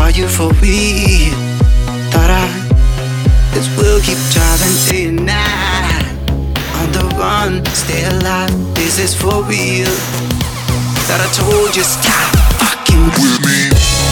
Are you for real? Thought I this will keep driving day and night. On the run, stay alive. This is for real. Thought I told you stop fucking with me.